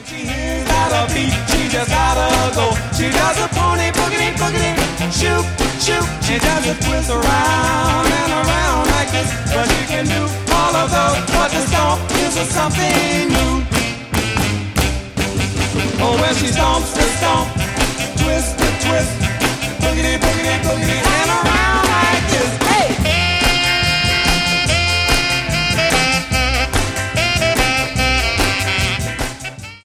She hears that a beat, she just gotta go. She does a pony boogity boogity, shoot, shoot. She does a twist around and around like this, but she can do all of those. But the stomp is a something new. Oh, when she stomps the stomp, twist the twist.